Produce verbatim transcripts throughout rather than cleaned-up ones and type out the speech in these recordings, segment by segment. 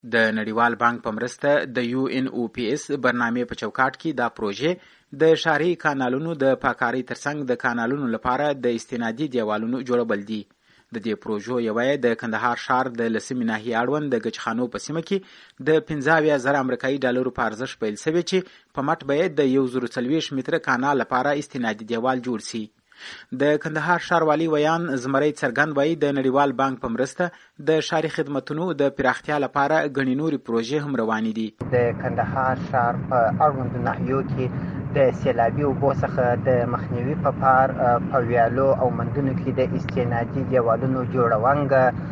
د نړیوال بانک په مرسته د یو ان او پی اس برنامې په چوکاټ کې دا پروژې د ښاري کانالونو د پاکارۍ ترڅنګ د کانالونو لپاره د استنادي دیوالونو جوړول دي. د دې پروژو یوه یې د کندهار ښار د لسمې ناحیې اړوند د ګچخانو په سیمه کې د پنځه اویا زره امریکایي ډالرو په ارزښت پیل شوې چې په مټ به یې د یو زرو څلوېښت متره کانال لپاره استنادي دیوال جوړ شي. د کندهار ښاروالي ویان زمری څرګند وایي د نړیوال بانک په مرسته د ښاري خدمتونو د پراختیا لپاره ګڼې نورې پروژې هم روانې دي. د کندهار ښار په اړوندو ناحیو کې د سیلابي اوبو څخه د مخنیوي په پار په ویالو او مندونو کې د استنادي دیوالونو جوړونګ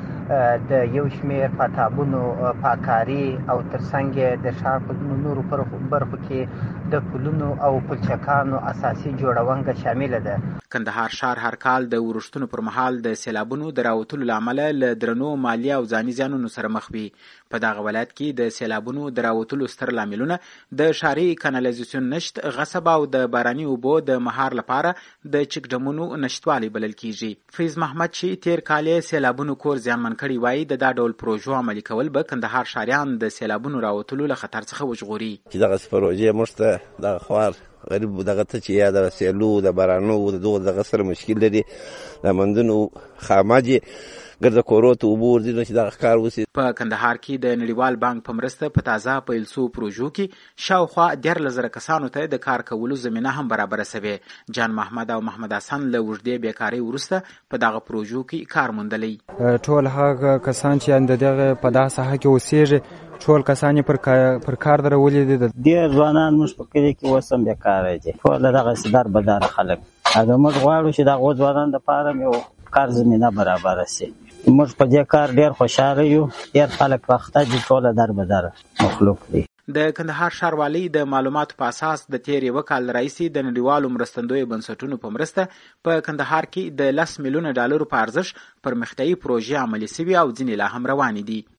د یو شمېر پاتابونو پاکاري او ترڅنګ د ښار په نورو برخو کې د پلونو او پلچکانو اساسي جوړونګ شامل ده. کندهار ښار هر کال د ورښتونو پر مهال د سیلابونو د راوتلو له امله له درنو مالي او ځاني زیانونو سره مخ وي. په دغه ولایت کې د سیلابونو د راوتلو ستر لاملونه د ښاري کانالیزاسیون نشت، غصب او د باراني اوبو د مهار لپاره د چک ډمونو نشتوالی بلل کیږي. فیض محمد چې تیر کال یې سیلابونو کور زیانمن کړی وایي د دا ډول پروژو عملي کول به کندهار ښاریان د سیلابونو راوتلو له خطر څخه وژغوري. چې دغه پروژې موږ ته دغه خوار غریب دغه ته چې یا د سیلو د بارانو د دغه دغه سره مشکل لري، د مندونو خاماجي ګرځه کورو ته اوبه ورځي نو چې دغه کار وشي. په کندهار کې د نړیوال بانک په مرسته په تازه پیل شوو پروژو کې شاوخوا دیارلس زره کسانو ته د کار کولو زمینه هم برابره شوې. جان محمد او محمد حسن له اوږدې بیکارۍ وروسته په دغه پروژو کې کار موندلی. ټول هغه کسان چې د دغه په دغه ساحه کې اوسېږي ټول کسان پر پر کار درولې دي. ډېر ځوانان موږ په کلي کې اوس هم بیکاره دي. ټول دغسې در بداره خلک هغه موږ غواړو چې دغو ځوانانو دپاره یو کار زمینه برابره شي. موږ په دې کار ډېر خوشحاله یو. ډېر خلک وخته دي، ټوله در بداره مخلوق دي. د کندهار ښاروالۍ د معلوماتو په اساس د تیر یوه کال راهیسې د نړیوالو مرستندویو بنسټونو په مرسته په کندهار کې د لس میلیونه ډالرو په ارزښت پرمختیایي پروژې عملي شوي او ځینې لا هم روانې دي.